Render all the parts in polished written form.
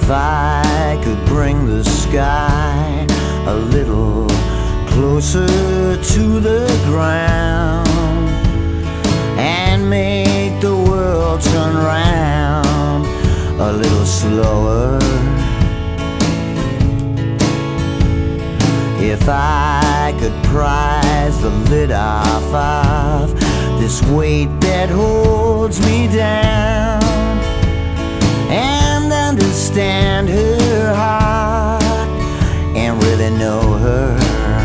If I could bring the sky a little closer to the ground and make the world turn round a little slower. If I could prise the lid off of this weight that holds me down and understand her heart and really know her.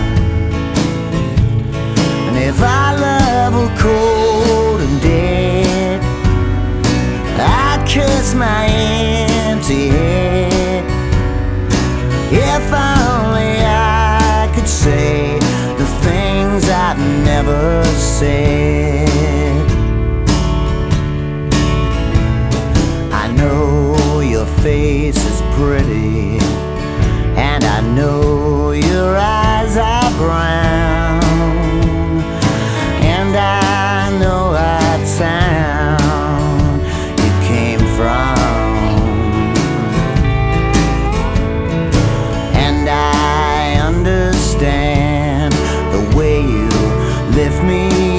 And if I love her cold and dead, I'd kiss my empty head. If only I could say the things I've never said. I know your face is pretty, and I know your eyes are brown, and I know what town you came from, and I understand the way you lift me